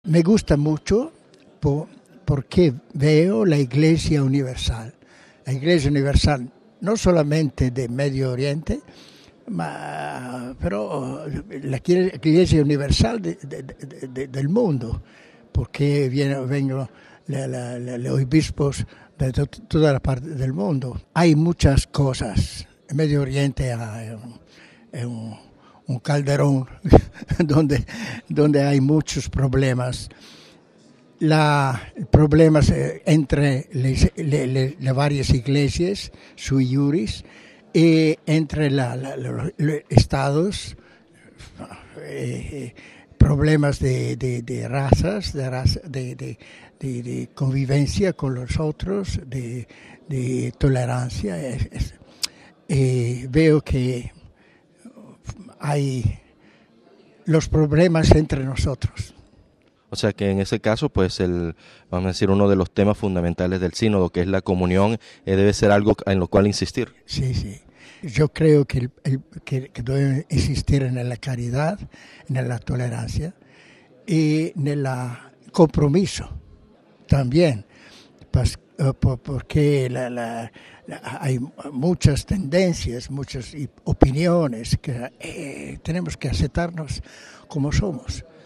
Me gusta mucho porque veo la Iglesia Universal. La Iglesia Universal no solamente de Medio Oriente, pero la Iglesia Universal del mundo, porque vengono los obispos de toda la parte del mundo. Hay muchas cosas. El Medio Oriente es un calderón donde hay muchos problemas. Problemas entre las varias iglesias sui juris y entre los estados, problemas de razas, de convivencia con los otros, de tolerancia. Veo que hay los problemas entre nosotros. O sea que en ese caso, pues vamos a decir, uno de los temas fundamentales del sínodo, que es la comunión, debe ser algo en lo cual insistir. Sí. Yo creo que debe insistir en la caridad, en la tolerancia y en el compromiso también, porque hay muchas tendencias, muchas opiniones que tenemos que aceptarnos como somos.